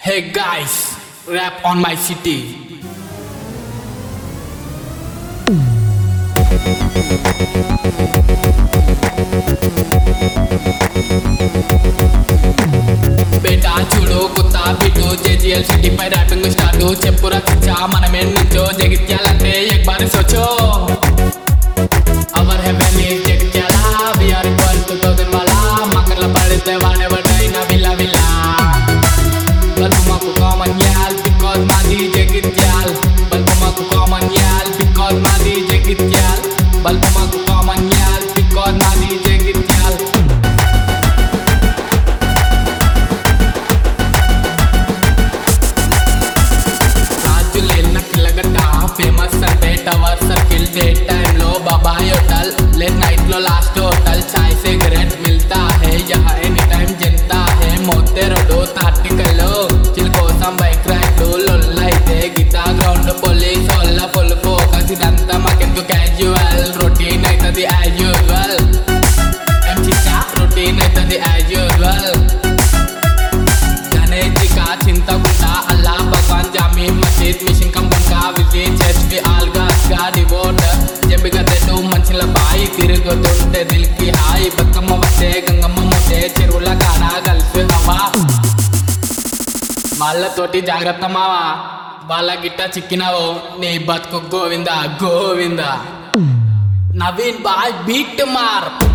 Hey guys, rap on my city. బేటా చూడు కొత్త బిటు జేజీఎల్ సిటీ పై ర్యాపింగ్ స్టార్ట్ చెప్పురా కిచ్చా మనమే నుంచో జగిత్యాలంటే ఎక్ బార్ సోచో our heaven is Jagtial we are equal 2000 వాలా మకర్ల పడితే వాడెవడైనా విలా విలా బల్బుమాకు కామన్ యాల్ బికాజ్ మాది జగిత్యాల్ బల్బుమాకు కామన్ యాల్ బికాజ్ మాది జగిత్యాల్ బల్బుమాకు కామన్ యాల్ బికాజ్ మాది Jagtial famous Sunday tower circle day time लो बाबा होटल लेट नाइट लो लास्ट होटल चाय सिगरेट मिलता है यहाँ एनी टाइम जनता है मोते रोडो तार्टिकलो चिल कोसम बाइक राइड लोल्लाइते गीता ग्राउंड पोलीस वल्ला फुल फोकस इదంతా మాకెందుకు క్యాజువల్ రొటీన్ అయితది యాజ్ యూజువల్ ఎం చిచ్చా రొటీన్ అయితది యాజ్ యూజువల్ गणेश जी का चिंता गुंडा अल्लाह भगवान जामी मस्जिद मिशन कम का विजिट चर्च भी आलगास का डिवोट जब गदेटू मंचिला बाई తిరుగుతుంటే दिल की हाई बकम्म वटे गंगम्म मोटे చెరువుల కాడ గల్ఫ్ హవా వాళ్ళతోటి జాగ్రత్త మావా వాళ్ళ గిట్ట చిక్కినావో నీ బతుకు గోవిందా గోవిందా నవీన్ బాయ్ బీట్ మార్